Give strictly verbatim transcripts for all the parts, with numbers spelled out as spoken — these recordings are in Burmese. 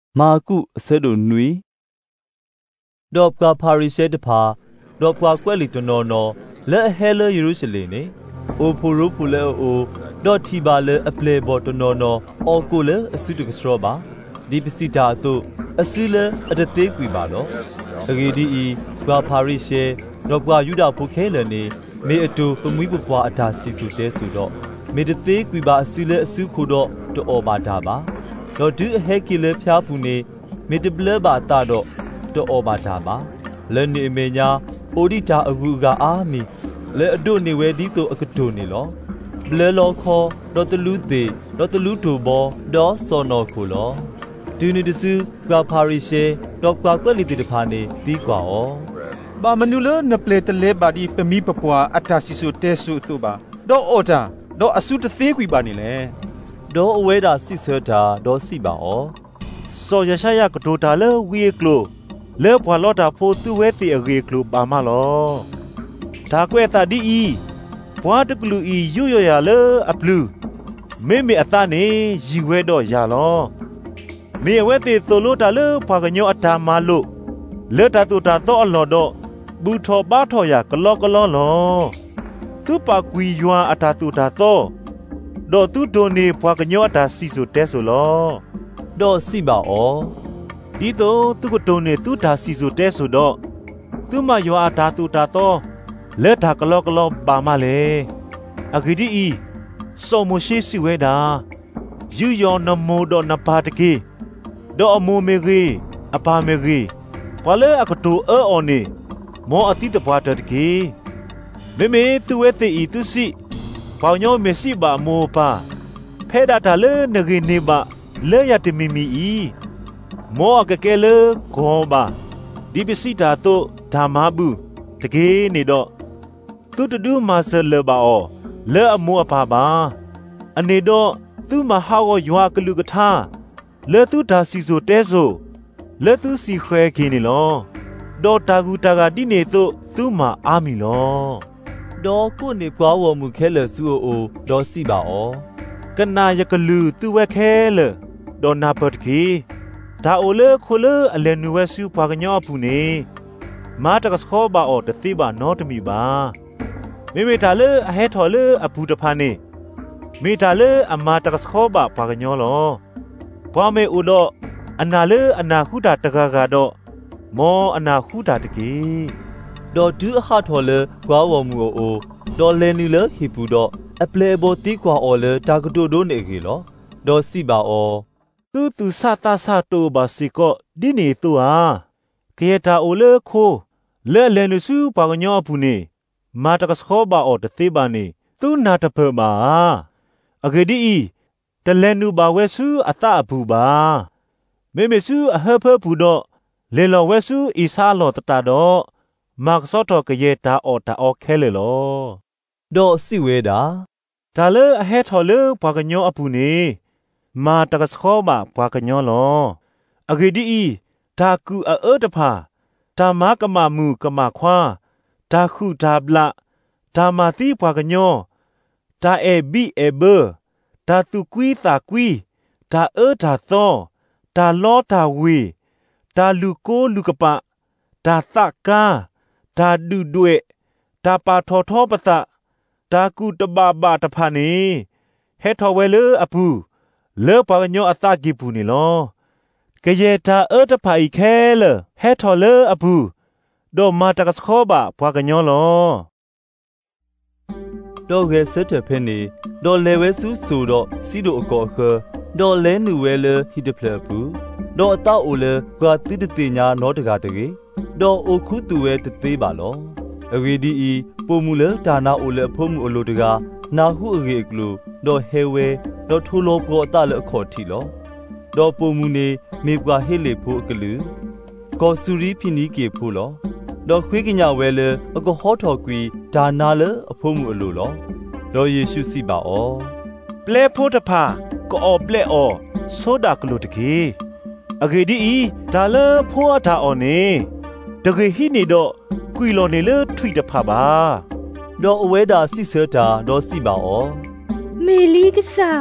မာကုအစဲတို့နွေဒေါပကပါရီရှဲတဖာဒေါပကကွက်လီတနော်နော်လဲဟဲလယေရုရှလင်နေအိုဖိုရိုဖူလဲအိုဒေါတီပါလဲအပလေဘော်တနော်နော်အော်ကိုလဲအစုတကစရောပါဒီပစီတာတို့အစီလဲအတသေးကွေပါတော့အဂေဒီဤကွာပါရီရှဲဒေါပကယူဒာဖိုခဲလဲနေမေအတူပမွီးပွားအတာစီစုတဲဆိုတော့မေတသေးကွေပါအစီလဲအစုခိုတော့တောပါတာပါတော့ဒူအဟဲကီလဲဖျားဖူနေမေတပလဘာတာတော့တောပါတာပါလဲနေမေညာအိုဒီတာအကူကအာမီလဲအဒုနေဝဲဒီတို့အကဒုနေလောဘလဲလောခေါ်တော့တလူသေးတော့တလူတူဘောတော့စောနော်ခုလောဒူနီတစုကပါရီရှေတော့ကွာကွက်လီတီတဖာနေပြီးကွာဩဘာမနူလနပလေတလဲပါဒီပမီပပွားအတာစီဆိုတဲဆုသူပါတော့အော်တာတော့အစုတသေးခွေပါနေလေတော့အဝဲတာစစ်ဆွဲတာတော့စီပါဩစောရရှာရကဒိုတာလဲဝီကလိုလဲဘွာလော့တာဖိုသူဝဲစီအဂေကလိုပါမလောဒါကွဲတာဒီဤဘွာတကလူဤရွရရလဲအပလူမေမေအတာနေရီဝဲတော့ရလောမေဝဲတေဆိုလို့တာလဲဘွာကညောအတာမလို့လဲတာတူတာတော့အလော်တော့ဘူထောပါထော်ရကလောကလောလောသူပါကွီယွာအတာတူတာတော့တော့သူဒိုနေဘွာကညောအတာစီဆိုတဲဆိုလောတော့စီပါဩဒီတော့သူကတုံနေသူဒါစီဆိုတဲဆိုတော့သူမယွာတာတူတာတော့လက်တာကလောကလောပါမလေအဂိဒီဤစောမရှိစီဝဲတာယူယောနမိုတော့နပါတကေတော့အမိုမေကြီးအပါမေကြီးဘာလဲအကတူအောအော်နေမောအတိတပွားတကေမေမေသူဝဲတေဤသူစီပေါညောမေစီပါမောပါဖဲဒါတာလဲနဂိနေပါလဲရတမီမီဤမောကကဲလေခေါ်ပါဒီပစီတာတော့ဓမ္မဘူးတကေနေတော့သူတဒူမာဆလဘာအောလဲအမောအဖပါအနေတော့သူမဟာကိုယွာကလူကထားလဲသူဒါစီဆိုတဲဆိုလဲသူစီခွဲခင်းနေလောဒေါ်တာကူတာကတိနေတော့သူမအားမီလောဒေါ်ကိုနေပွားဝမှုခဲလဲစုအိုဒေါ်စီပါအောကနာယကလူသူဝဲခဲလဲဒေါ်နာပတ်ကီဒါအိုလေခိုလေအလဲနူဝဲစုပွားကညောဖူနေမာတကစခေါ်ပါအော်တတိပါနောတမီပါမိမိတာလေအဟဲထော်လေအပူတဖာနေမိတာလေအမာတကစခေါ်ပါပွားကညောလောဘွားမေဦးတော့အနာလေအနာခုတာတကကတော့မောအနာခုတာတကေဒေါ်ဒူအဟာထော်လေကွာဝမှုအိုဒေါ်လဲနီလေဟီပူတော့အပလေဘောတီကွာအော်လေတာကတိုဒိုနေကေလောဒေါ်စီပါအောသူသူစတာစတိုဘာစီကောဒီနေတူဟာကေတာအိုလေခိုလဲလဲနစုပါကညောဖူနေမာတကစခေါ်ပါအော်တသေးပါနေသူနာတဖမာအဂေဒီတလဲနူပါဝဲစုအတအဘူးပါမေမေစုအဟဖဘူးတော့လေလောဝဲစုအီဆာလောတတာတော့မာကစောတော်ကရေတာအော်တာအော်ခဲလေလောတော့စီဝဲတာဒါလေအဟဲထော်လေပါကညောအဘူးနေမာတကစခေါ်ပါပါကညောလောအဂေဒီဒါကူအောတဖာဓမ္မကမမှုကမခွာဒါခုဒါဘလဒါမာတိပွားကညောဒါအေဘီအေဘဒါတုကွီတာကွီဒါအောဒါသောဒါလောဒါဝီဒါလူကိုလူကပဒါသကာဒါဒုဒွေဒါပါထောထောပသဒါကုတဘဘာတဖာနေဟဲထော်ဝဲလေအပူလေပွားကညောအတကိပူနေလောကရေတာအောတဖာဤခဲလေဟဲထော်လေအပူဒေါ်မာတကစခေါ်ပါဘွားကညောလောဒေါ်ကဲစက်တဖင်းနေဒေါ်လေဝဲဆူဆူတော့စီတို့အကောခဒေါ်လဲနူဝဲလေဟီတဖလဘူးဒေါ်အတောက်အိုလေကွာတိတတိညာနောတကတကေဒေါ်အိုခုတူဝဲတသေးပါလောအဂေဒီဤပုံမူလေဒါနာအိုလေဖုံးမှုအလိုတကနာဟုအဂေကလူဒေါ်ဟဲဝဲဒေါ်ထူလောကောအတလေအခေါ်ထီလောဒေါ်ပုံမူနေမေပွားဟေလေဖို့အကလူကောဆူရီဖိနီကေဖို့လောဒေါ်ခွေးကညာဝဲလေအကဟောထော်ကွီဒါနာလေအဖုံးမှုအလိုလောဒေါ်ယေရှုစီပါအောပလဲဖို့တဖာကောပလဲအောဆိုဒါကလူတကေအဂေဒီဒါလေဖိုးအတာအောနေတကေဟိနေတော့ကွီလောနေလေထွိတဖာပါဒေါ်အဝဲတာစစ်ဆတာဒေါ်စီပါအောမေလီကစား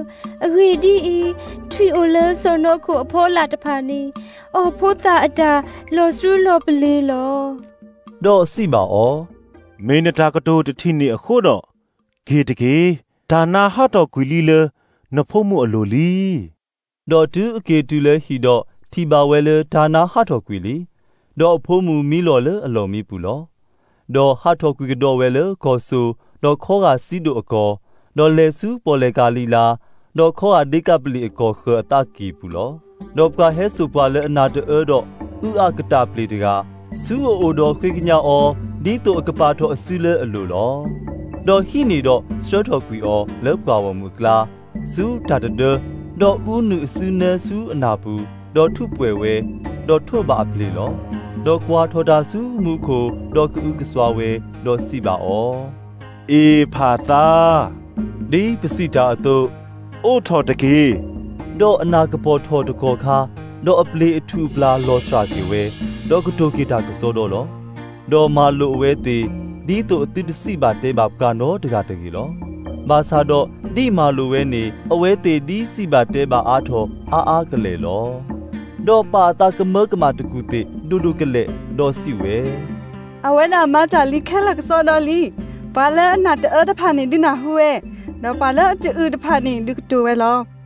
agri di e three ola sono ko apho la taphani o phota ada lo sru lo ple lo တော့စီပါဩမင်းတာကတိုတတိနေအခုတော့ဂေတကေဒါနာဟတ်တော်ကွီလီလနဖို့မှုအလိုလီတော့တူအကေတူလေဟီတော့တီပါဝဲလေဒါနာဟတ်တော်ကွီလီတော့အဖို့မှုမီလော်လေအလော်မီပူလောတော့ဟတ်တော်ကွီကတော့ဝဲလေကောဆူတော့ခေါ်ကစီတို့အကောတော့လေဆူပေါ်လေကာလီလာတော့ခေါ်အဒီကပလီအကောခအတကီပူလောတော့ကဟဲဆူပါလေအနာတေတော့ဥအကတာပလီတကစူအိုတော်ခွေကညာအောဒီတိုအကပါတော်အစူလေအလိုလောတော့ဟိနေတော့စထတော်ကွီအောလောက်ကွာဝမှုကလာစူတာတဒတော့ဦးနုအစူနေစူအနာဘူးတော့ထုပွယ်ဝဲတော့ထုပါပလီလောတော့ကွာထော်တာစူမှုခိုတော့ကူကစွာဝဲတော့စီပါအောအေဖာသာဒီပစီတာအတုအိုထော်တကေတော့အနာကပေါ်ထော်တကောခါတော့အပလီအထူပလာလောစရာကေဝဲတော့ကတိုကီတာကစောတော့လောတော့မာလိုဝဲတီဒီတိုအတိတစီပါတဲပါကနောတကတကီလောမာစာတော့ဒီမာလိုဝဲနေအဝဲတီဒီစီပါတဲပါအားထောအားအားကလေလောတော့ပါတာကမကမာတကူတီဒူဒူကလေတော့စီဝဲအဝဲနာမတာလီခဲလကစောတော်လီဘာလဲအနာတအတဖာနေဒီနာဟွဲတော့ဘာလဲအတူတဖာနေဒီကတူဝဲလော